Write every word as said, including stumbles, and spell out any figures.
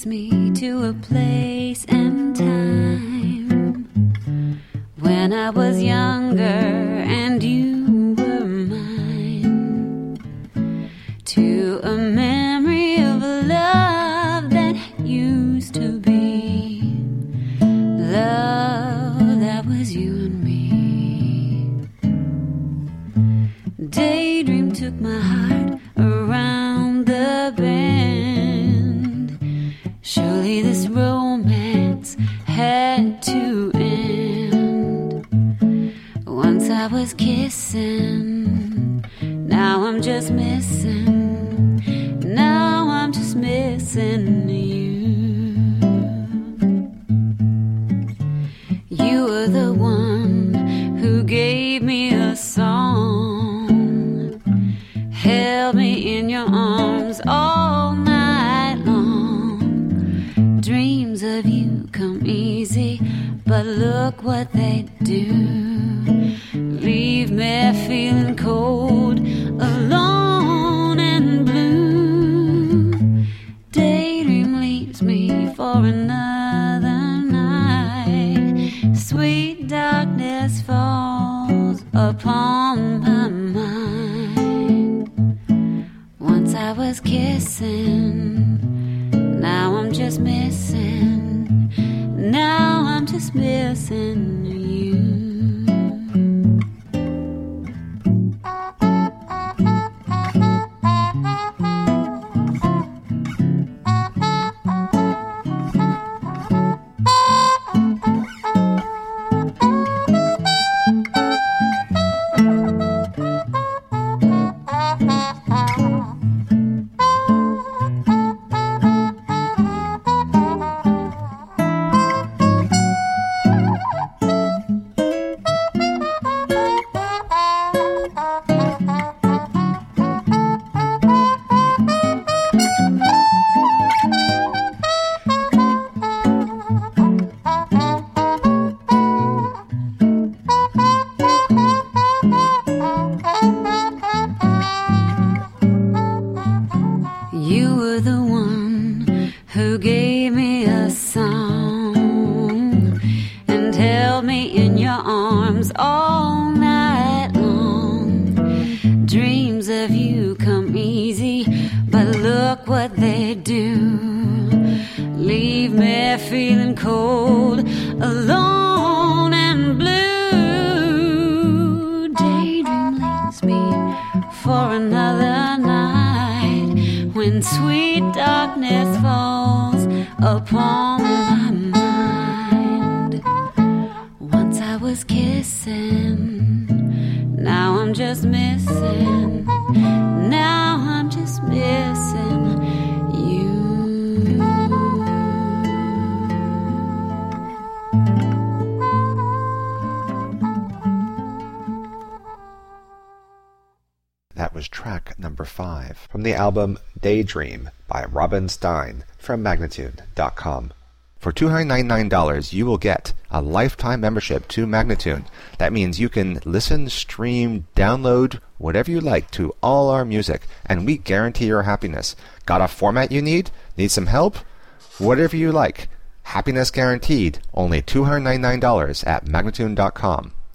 me to a place and time when I was younger and you were mine, to a memory of a love that used to be, love that was you and me. Daydream took my heart around the bend. Surely this romance had to end. Once I was kissing, now I'm just missing. Now I'm just missing you. You were the one who gave me a song, held me in your arms all night long. Dreams of you come easy, but look what they do. Leave me feeling cold, alone and blue. Daydream leaves me for another night. Sweet darkness falls upon my mind. Once I was kissing, now I'm just missing. Now I'm just missing you. From the album Daydream by Robin Stein from Magnatune dot com. For two hundred ninety-nine dollars, you will get a lifetime membership to Magnatune. That means you can listen, stream, download, whatever you like to all our music, and we guarantee your happiness. Got a format you need? Need some help? Whatever you like. Happiness guaranteed. Only two hundred ninety-nine dollars at Magnatune dot com.